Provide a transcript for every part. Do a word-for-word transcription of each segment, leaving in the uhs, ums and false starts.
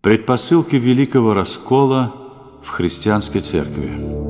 Предпосылки великого раскола в христианской церкви.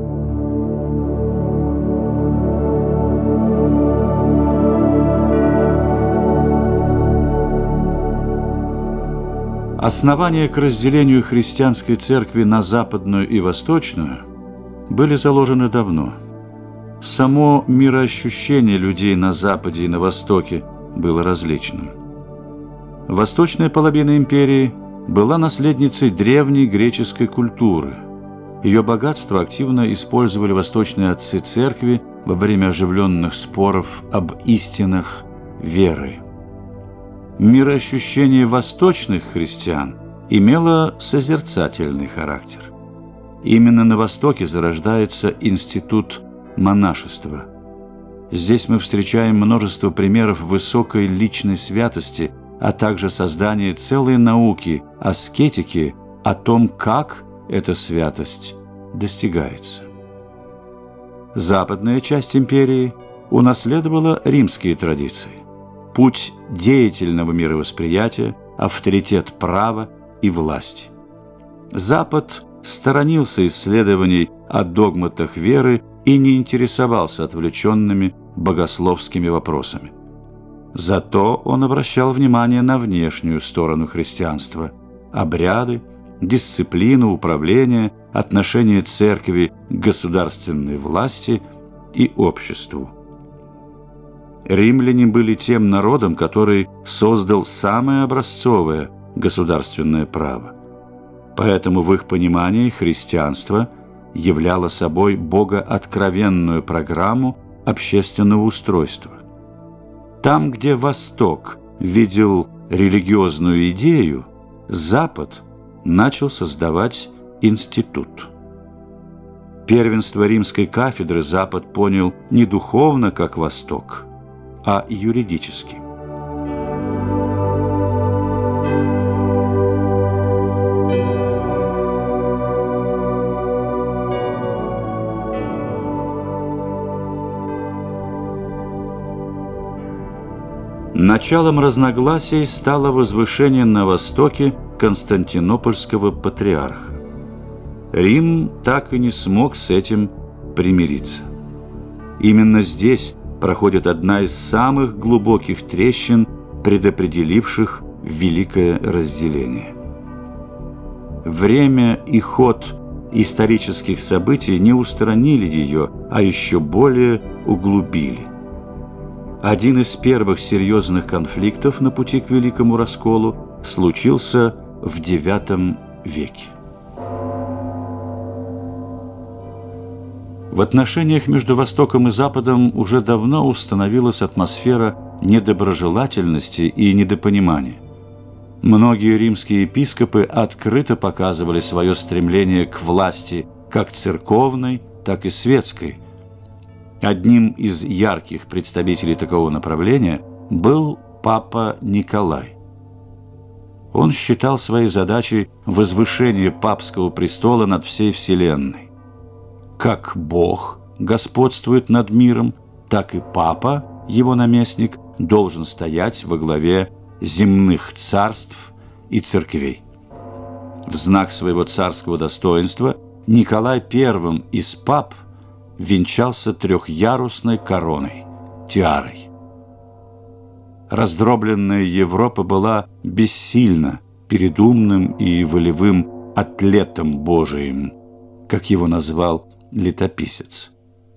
Основания к разделению христианской церкви на западную и восточную были заложены давно. Само мироощущение людей на Западе и на Востоке было различным. Восточная половина империи была наследницей древней греческой культуры. Ее богатство активно использовали восточные отцы церкви во время оживленных споров об истинах веры. Мироощущение восточных христиан имело созерцательный характер. Именно на Востоке зарождается институт монашества. Здесь мы встречаем множество примеров высокой личной святости, а также создание целой науки, аскетики, о том, как эта святость достигается. Западная часть империи унаследовала римские традиции. Путь деятельного мировосприятия, авторитет права и власти. Запад сторонился исследований о догматах веры и не интересовался отвлеченными богословскими вопросами. Зато он обращал внимание на внешнюю сторону христианства – обряды, дисциплину, управление, отношение церкви к государственной власти и обществу. Римляне были тем народом, который создал самое образцовое государственное право. Поэтому в их понимании христианство являло собой богооткровенную программу общественного устройства. Там, где Восток видел религиозную идею, Запад начал создавать институт. Первенство римской кафедры Запад понял не духовно, как Восток, а юридически. Началом разногласий стало возвышение на Востоке Константинопольского патриарха. Рим так и не смог с этим примириться. Именно здесь проходит одна из самых глубоких трещин, предопределивших великое разделение. Время и ход исторических событий не устранили ее, а еще более углубили. Один из первых серьезных конфликтов на пути к великому расколу случился в девятом веке. В отношениях между Востоком и Западом уже давно установилась атмосфера недоброжелательности и недопонимания. Многие римские епископы открыто показывали свое стремление к власти как церковной, так и светской. Одним из ярких представителей такого направления был папа Николай. Он считал своей задачей возвышение папского престола над всей вселенной. Как Бог господствует над миром, так и папа, его наместник, должен стоять во главе земных царств и церквей. В знак своего царского достоинства Николай Первым из пап венчался трехъярусной короной, тиарой. Раздробленная Европа была бессильна перед умным и волевым атлетом Божиим, как его назвал летописец.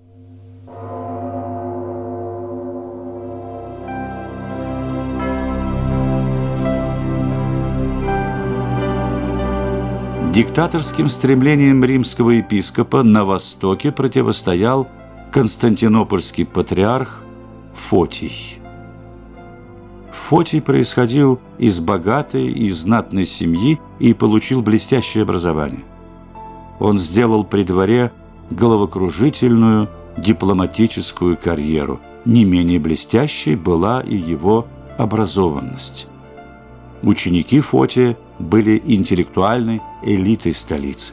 Диктаторским стремлением римского епископа на Востоке противостоял константинопольский патриарх Фотий. Фотий происходил из богатой и знатной семьи и получил блестящее образование. Он сделал при дворе головокружительную дипломатическую карьеру. Не менее блестящей была и его образованность. Ученики Фотия были интеллектуальной элитой столицы.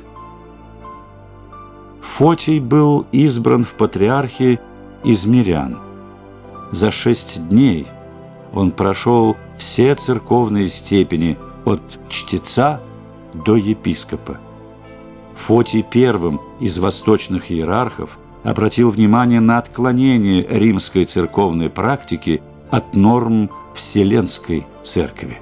Фотий был избран в патриархи из мирян. За шесть дней он прошел все церковные степени от чтеца до епископа. Фотий первым из восточных иерархов обратил внимание на отклонение римской церковной практики от норм Вселенской Церкви.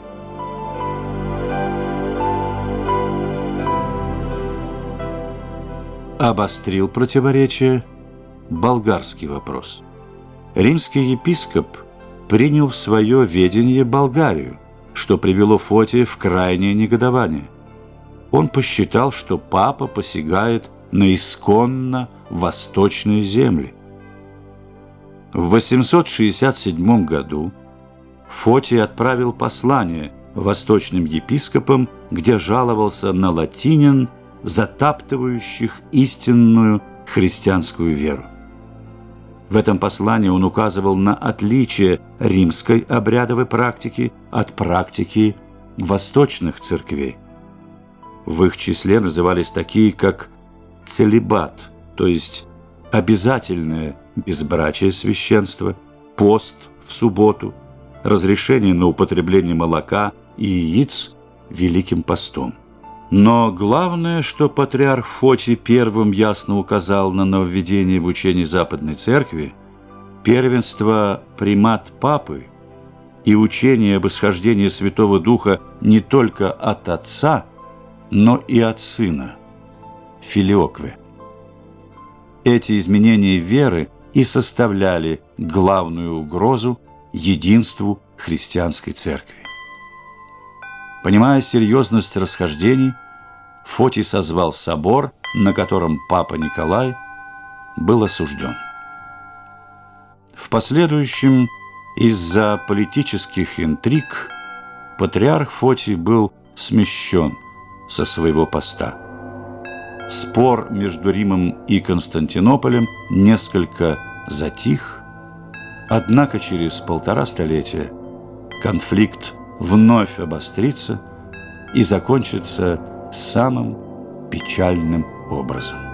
Обострил противоречие болгарский вопрос. Римский епископ принял в свое ведение Болгарию, что привело Фотия в крайнее негодование. Он посчитал, что папа посягает на исконно восточные земли. В восемьсот шестьдесят седьмом году Фотий отправил послание восточным епископам, где жаловался на латинян, затаптывающих истинную христианскую веру. В этом послании он указывал на отличие римской обрядовой практики от практики восточных церквей. В их числе назывались такие, как целибат, то есть обязательное безбрачие священства, пост в субботу, разрешение на употребление молока и яиц Великим постом. Но главное, что патриарх Фотий первым ясно указал на нововведение в учении Западной Церкви, первенство примат Папы и учение об исхождении Святого Духа не только от Отца, но и от Сына, филиокве. Эти изменения веры и составляли главную угрозу единству христианской церкви. Понимая серьезность расхождений, Фотий созвал собор, на котором папа Николай был осужден. В последующем, из-за политических интриг, патриарх Фотий был смещен со своего поста. Спор между Римом и Константинополем несколько затих, однако через полтора столетия конфликт вновь обострится и закончится самым печальным образом.